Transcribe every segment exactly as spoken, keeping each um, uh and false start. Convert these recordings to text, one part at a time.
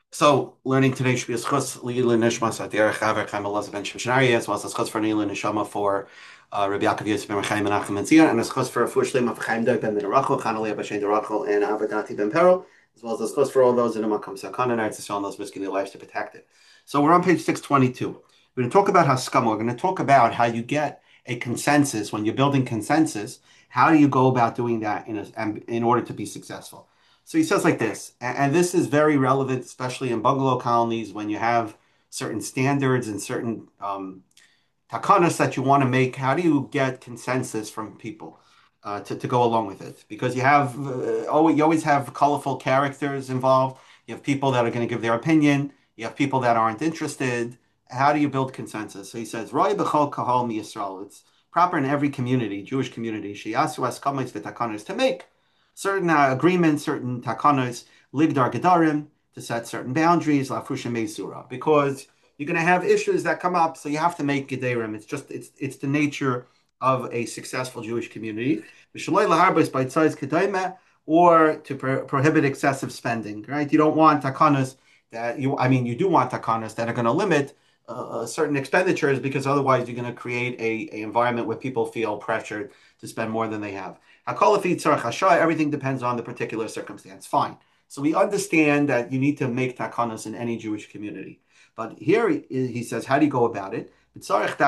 So, learning today should be a schus li'ilin nishmas at derech Chaver Chaim Elazar ben Shemshonari, as well as a schus for Nilin Neshama for uh, Rabbi Yaakov Yosef ben Chaim Menachem ben Zion, and a schus for a fush lema for Chaim Doig ben Midrachel, Chanalei Abashen Derachel, and Abadati ben Peril, as well as a schus for all those in the Makam Sakana and Eretz Yisrael, and those risking their lives to protect it. So, we're on page six twenty-two. We're going to talk about Haskama. We're going to talk about how you get a consensus when you're building consensus. How do you go about doing that in a, in order to be successful? So he says like this, and this is very relevant, especially in bungalow colonies when you have certain standards and certain um, takanas that you want to make. How do you get consensus from people uh, to, to go along with it? Because you have uh, always, you always have colorful characters involved. You have people that are going to give their opinion. You have people that aren't interested. How do you build consensus? So he says, "Roi b'chol kahal mi Yisrael." It's proper in every community, Jewish community, sheyasu askamis v'takanas, to make certain uh, agreements, certain takanas, ligdar gedarim, to set certain boundaries, lafusha meisura, because you're going to have issues that come up, so you have to make gedarim. It's just it's it's the nature of a successful Jewish community. Or to pro- prohibit excessive spending, right? You don't want takanas that you. I mean, you do want takanas that are going to limit uh, certain expenditures because otherwise you're going to create a, a environment where people feel pressured to spend more than they have. Everything depends on the particular circumstance. Fine. So we understand that you need to make takanas in any Jewish community. But here he, he says, how do you go about it? You have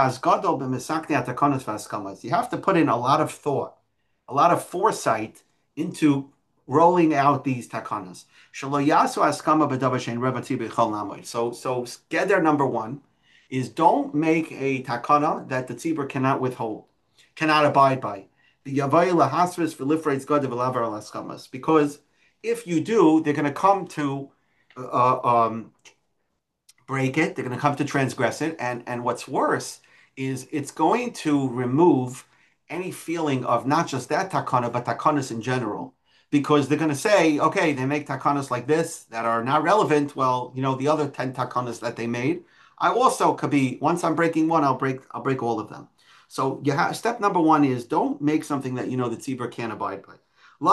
to put in a lot of thought, a lot of foresight into rolling out these takanas. So, so gather number one is don't make a takana that the tzibur cannot withhold, cannot abide by. Because if you do, they're going to come to uh, um, break it. They're going to come to transgress it. And, and what's worse is it's going to remove any feeling of not just that takana, but takanas in general. Because they're going to say, okay, they make takanas like this that are not relevant. Well, you know, the other ten takanas that they made, I also could be, once I'm breaking one, I'll break, I'll break all of them. So you have, step number one is don't make something that you know the tzibur can't abide by.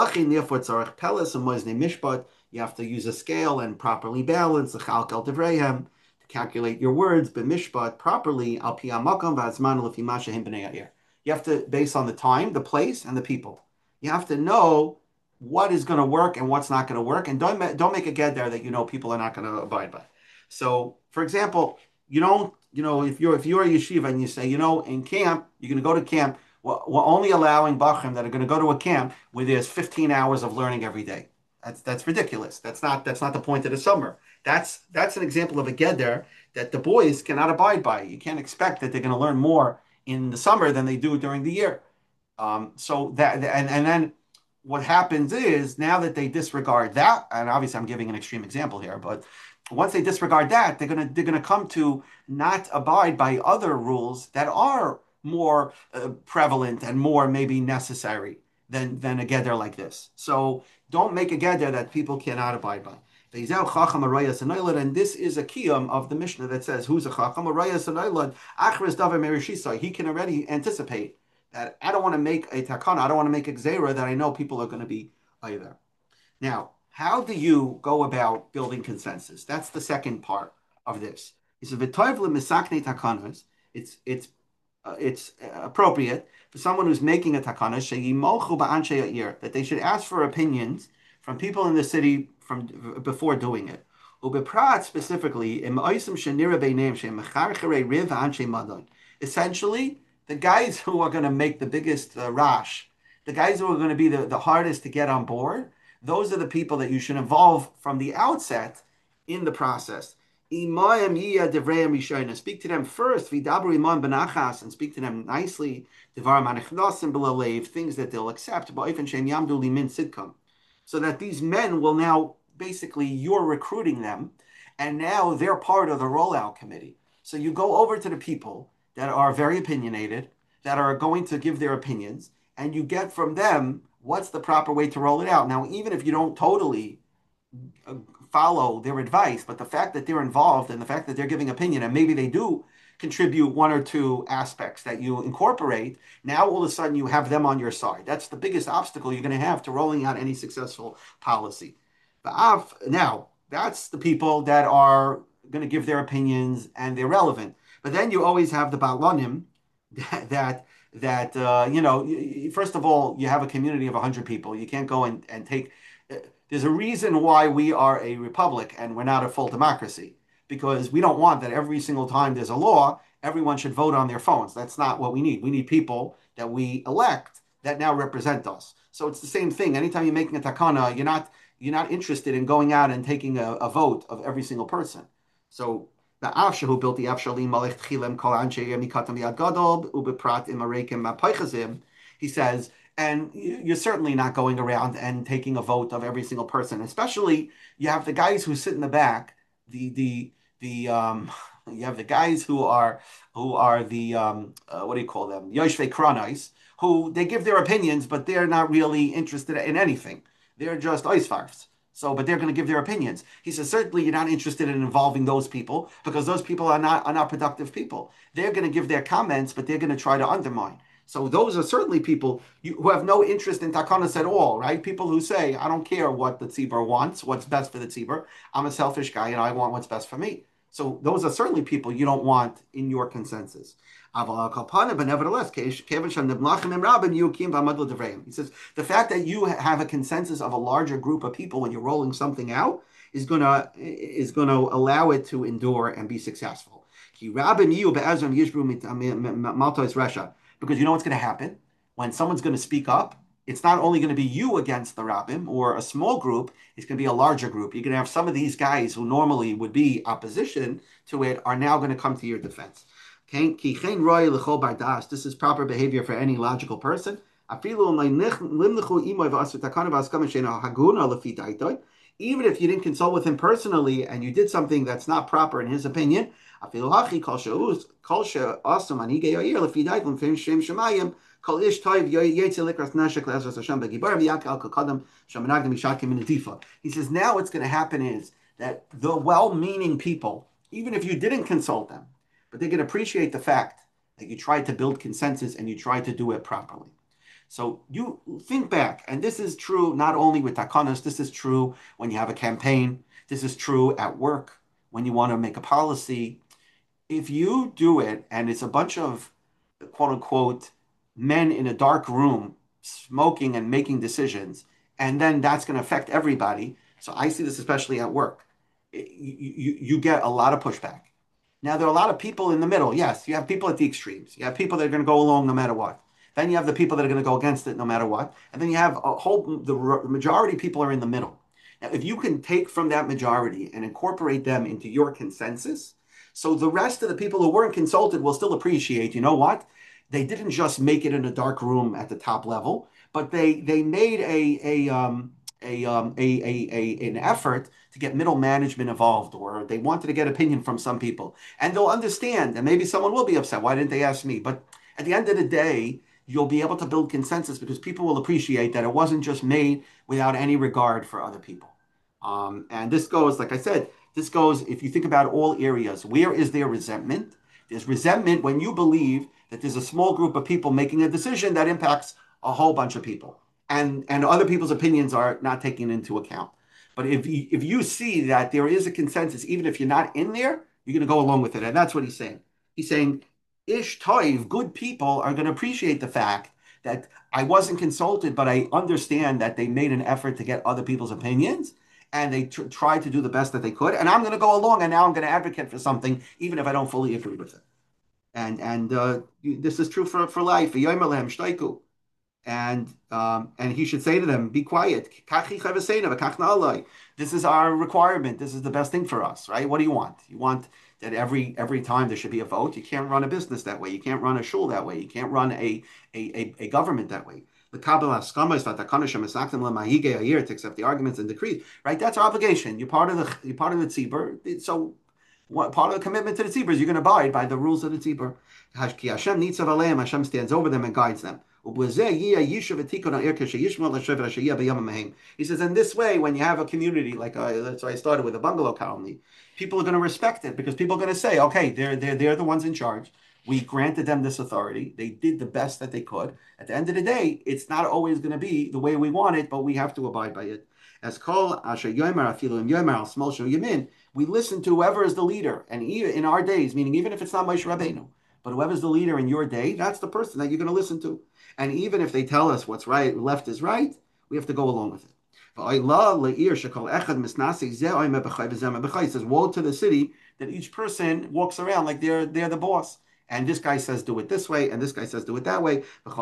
You have to use a scale and properly balance the chalkel devrehem, calculate your words, b'mishpat, properly, al pi hamakam v'azman lefi ma shehem b'nei ha'ir. You have to, based on the time, the place, and the people. You have to know what is going to work and what's not going to work, and don't don't make a get there that you know people are not going to abide by. So, for example, you don't, you know, if you're if you're a yeshiva and you say, you know, in camp, you're going to go to camp. We're, we're only allowing bachrim that are going to go to a camp where there's fifteen hours of learning every day. That's that's ridiculous. That's not that's not the point of the summer. That's that's an example of a geder that the boys cannot abide by. You can't expect that they're going to learn more in the summer than they do during the year. Um, so that and and then what happens is now that they disregard that, and obviously I'm giving an extreme example here, but once they disregard that, they're gonna they're gonna come to not abide by other rules that are more uh, prevalent and more maybe necessary than than a gather like this. So don't make a gather that people cannot abide by. And this is a kiyum of the Mishnah that says, "Who's a chacham? He can already anticipate that I don't want to make a takana, I don't want to make a gzera that I know people are going to be either. Now, how do you go about building consensus? That's the second part of this. He said, takanas. It's it's uh, it's appropriate for someone who's making a takana that they should ask for opinions from people in the city from before doing it. Ubeprat specifically, essentially, the guys who are going to make the biggest uh, rash, the guys who are going to be the, the hardest to get on board, those are the people that you should involve from the outset in the process. Speak to them first, and speak to them nicely, things that they'll accept, so that these men will now, basically, you're recruiting them, and now they're part of the rollout committee. So you go over to the people that are very opinionated, that are going to give their opinions, and you get from them what's the proper way to roll it out. Now, even if you don't totally uh, follow their advice, but the fact that they're involved and the fact that they're giving opinion, and maybe they do contribute one or two aspects that you incorporate, now all of a sudden you have them on your side. That's the biggest obstacle you're going to have to rolling out any successful policy. Now, That's the people that are going to give their opinions and they're relevant. But then you always have the Balanim that that, that uh, you know, first of all, you have a community of one hundred people. You can't go and, and take. uh, There's a reason why we are a republic and we're not a full democracy because we don't want that every single time there's a law, everyone should vote on their phones. That's not what we need. We need people that we elect that now represent us. So it's the same thing. Anytime you're making a takana, you're not you're not interested in going out and taking a, a vote of every single person. So the Avsha who built the Avshalim Malech Tchilem Kol Anshe Mikatam Yad Gadol Ubeprat Imarekim Mapaychazim, he says, and you're certainly not going around and taking a vote of every single person. Especially you have the guys who sit in the back, the the the um you have the guys who are who are the um uh, what do you call them? Yoshvei Kranais, who they give their opinions, but they're not really interested in anything. They're just oisfarfs. So, but they're going to give their opinions. He says, certainly you're not interested in involving those people because those people are not are not productive people. They're going to give their comments, but they're going to try to undermine. So those are certainly people you, who have no interest in takanas at all, right? People who say, I don't care what the tzibur wants, what's best for the tzibur. I'm a selfish guy and I want what's best for me. So those are certainly people you don't want in your consensus. But nevertheless, he says the fact that you have a consensus of a larger group of people when you're rolling something out is gonna is gonna allow it to endure and be successful. Because you know what's gonna happen when someone's gonna speak up. It's not only going to be you against the rabbim or a small group, it's going to be a larger group. You're going to have some of these guys who normally would be opposition to it are now going to come to your defense. This is proper behavior for any logical person. Even if you didn't consult with him personally and you did something that's not proper in his opinion, he says, now what's going to happen is that the well-meaning people, even if you didn't consult them, but they can appreciate the fact that you tried to build consensus and you tried to do it properly. So you think back, and this is true not only with takanos, this is true when you have a campaign, this is true at work, when you want to make a policy. If you do it and it's a bunch of quote unquote men in a dark room smoking and making decisions, and then that's going to affect everybody. So I see this especially at work. You, you, you get a lot of pushback. Now, there are a lot of people in the middle. Yes, you have people at the extremes. You have people that are going to go along no matter what. Then you have the people that are going to go against it no matter what. And then you have a whole, the majority of people are in the middle. Now, if you can take from that majority and incorporate them into your consensus, so the rest of the people who weren't consulted will still appreciate, you know what? They didn't just make it in a dark room at the top level, but they they made a a um, a, um, a, a, a an effort to get middle management involved, or they wanted to get opinion from some people, and they'll understand. And maybe someone will be upset. Why didn't they ask me? But at the end of the day, you'll be able to build consensus because people will appreciate that it wasn't just made without any regard for other people. Um, and this goes, like I said, this goes. If you think about all areas, where is there resentment? There's resentment when you believe that there's a small group of people making a decision that impacts a whole bunch of people, and and other people's opinions are not taken into account. But if you, if you see that there is a consensus, even if you're not in there, you're going to go along with it, and that's what he's saying. He's saying, "Ish toiv, good people are going to appreciate the fact that I wasn't consulted, but I understand that they made an effort to get other people's opinions." And they tr- tried to do the best that they could, and I'm going to go along, and now I'm going to advocate for something, even if I don't fully agree with it. And and uh, this is true for, for life. And um, and he should say to them, be quiet. This is our requirement. This is the best thing for us, right? What do you want? You want that every every time there should be a vote. You can't run a business that way. You can't run a shul that way. You can't run a a, a, a government that way. The Kabbalah skamas to accept the arguments and decrees, right? That's our obligation. You're part of the you're part of the tzibur. So what part of the commitment to the tzibur is you're going to abide by the rules of the tzibur. Hashem nitzav aleim, Hashem stands over them and guides them. He says, in this way, when you have a community, like uh, that's why I started with a bungalow colony, people are going to respect it because people are going to say, okay, they're, they're, they're the ones in charge. We granted them this authority. They did the best that they could. At the end of the day, it's not always going to be the way we want it, but we have to abide by it. As Kol Asher Yomer Afilu and Yomer Al Smol Shel Yamin, we listen to whoever is the leader. And even in our days, meaning even if it's not Moshe Rabbeinu, but whoever's the leader in your day, that's the person that you're going to listen to. And even if they tell us what's right, left is right, we have to go along with it. It says, woe to the city that each person walks around like they're they're the boss. And this guy says do it this way, and this guy says do it that way. If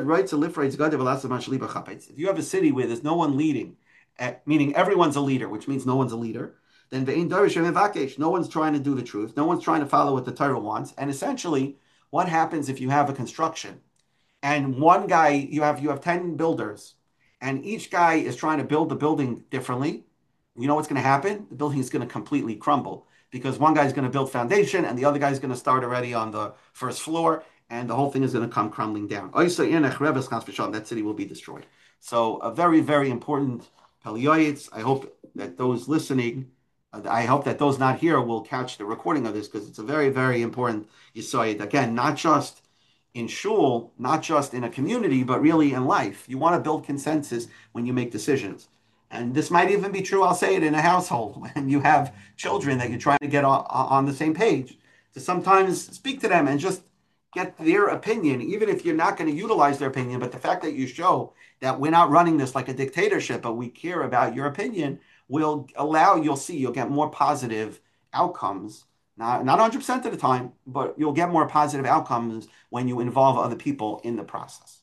you have a city where there's no one leading, uh, meaning everyone's a leader, which means no one's a leader, then no one's trying to do the truth, no one's trying to follow what the Torah wants. And essentially, what happens if you have a construction and one guy, you have you have ten builders, and each guy is trying to build the building differently? You know what's going to happen? The building is going to completely crumble because one guy's going to build foundation and the other guy's going to start already on the first floor, and the whole thing is going to come crumbling down. That city will be destroyed. So a very, very important Pelioites. I hope that those listening, I hope that those not here will catch the recording of this, because it's a very, very important Yisoid. Again, not just in shul, not just in a community, but really in life. You want to build consensus when you make decisions. And this might even be true, I'll say it, in a household when you have children that you're trying to get on, on the same page, to sometimes speak to them and just get their opinion, even if you're not going to utilize their opinion. But the fact that you show that we're not running this like a dictatorship, but we care about your opinion, will allow, you'll see, you'll get more positive outcomes. Not, not one hundred percent of the time, but you'll get more positive outcomes when you involve other people in the process.